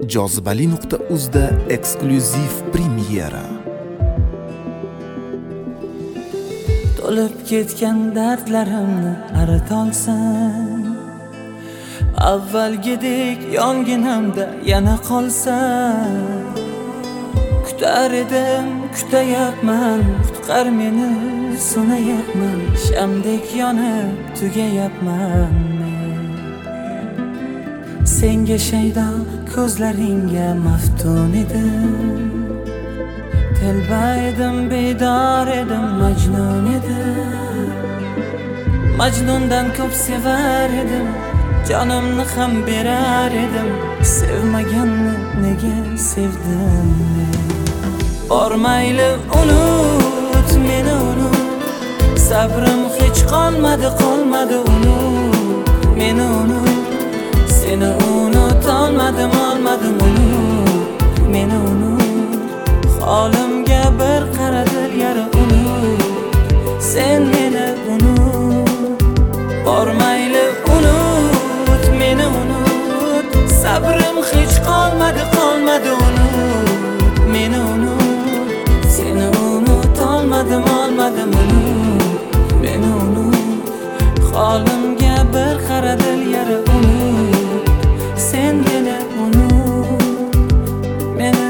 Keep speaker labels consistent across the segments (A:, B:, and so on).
A: Jozibali.uzda eksklyuziv premyera.
B: To'lib ketgan dardlarimni aritolsam, avvalgidek yonginamda yana qolsam, kutar edim, kutayapman, qutqar meni, sunayapman, shamdek yonib tugayapman men. Senga shaydo ko'zlaringga maftun edim, telba edim, bedor edim, majnun edim. Majnundan ko'p sevar edim, jonimni ham berar edim. Sevmaganni nega sevdim men? Bormayli unut, meni unut, sabrim hech qolmadi, unut, meni unut. Seni unutolmadim, unut, meni unut. Holimga bir qaradil yara unut, sen meni unut. Bormayli unut, meni unut, sabrim hech qolmadi, unut, meni unut. Seni unutolmadim, unut, meni unut. Holimga bir qaradil yara unut, sen meni unut, meni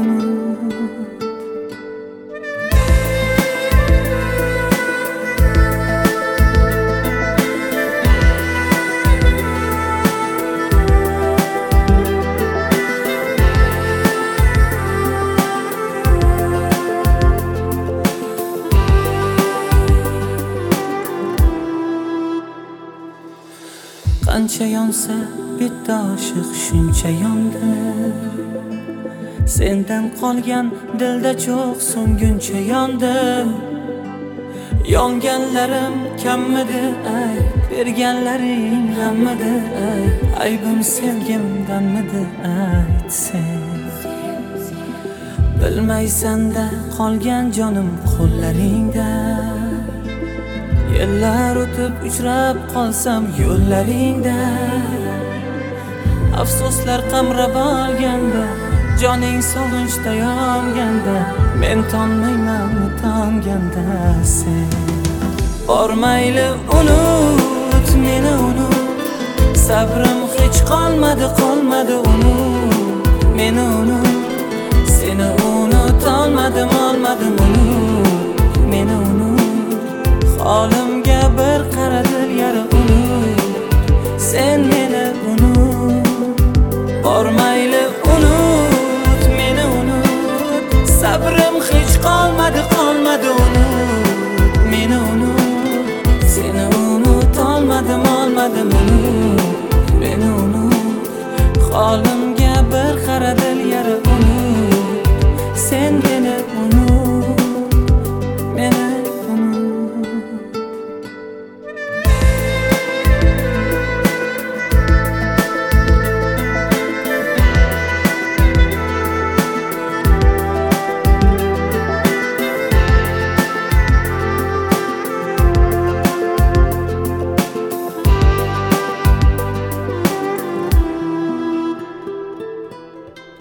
B: qancha yonsa bitta oshiq shuncha yondi. Sendan qolgan dilda cho'q so'nguncha yondim. Yonganlarim kammidi ay, berganlaring hammidi ay. Aybim sevgimdanmidi ayt sen. Bilmaysan-da qolgan jonim qo'llaringda. Yillar o'tib uchrab qolsam yo'llaringda, afsuslar qamrab olganda, joning sog'inchda yonganda, men tonmayman tonganda sen. Bormayli unut, meni unut, sabrim hech qolmadi, unut, meni unut. Seni unutolmadim, unut, meni unut. Holimga bir qaradil yara unut, sen meni unut. Bormayli unut, meni unut, sabrim hech qolmadi, unut, meni unut. Seni unutolmadim, unut, meni unut. Holimga bir qaradil yara unut, sen meni unut, meni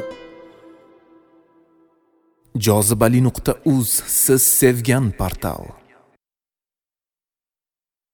A: Jozibali.uz, siz sevgan portal.